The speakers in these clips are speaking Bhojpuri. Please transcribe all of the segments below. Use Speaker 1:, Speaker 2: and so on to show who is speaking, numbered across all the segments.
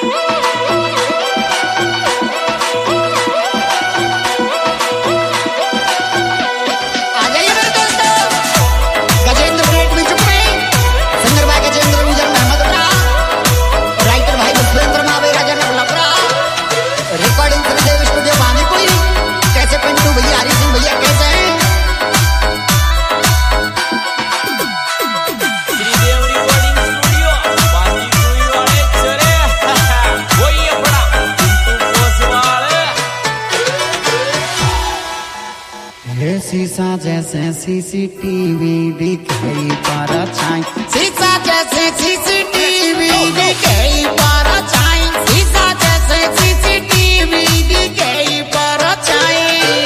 Speaker 1: शीशा जैसे सीसीटीवी दिखाई पारा छाई, शीशा जैसे सीसीटीवी दिखाई पारा छाई, शीशा जैसे सीसीटीवी दिखाई पारा छाई।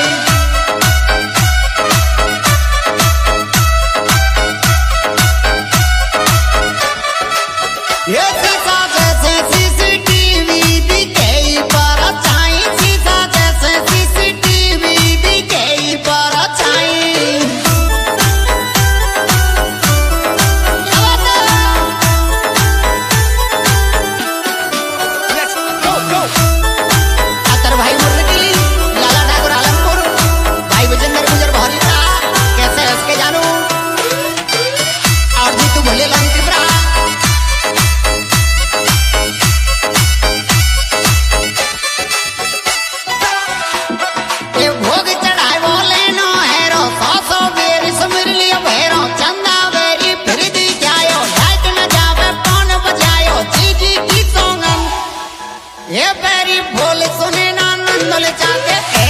Speaker 1: ये शीशा जैसे सीसीटीवी दिखाई पारा छाई, शीशा जैसे सीसीटीवी दिखाई पारा छाई। अतर भाई मुर्गी लाला ठाकुर आलमपुर भाई विजेंद्र गुजर भारी कैसे हंस के जानू और जी तू भले लाइन त्रिपुरा भोग चढ़ाए बोले नो हेरो सौ बेरी सुमिर लियो भेरो चंदा बेरी फिर दी जायो लाइट न जावे कौन बजायो जी की सोंगम ये बेरी बोल सुने ना नंदल जाके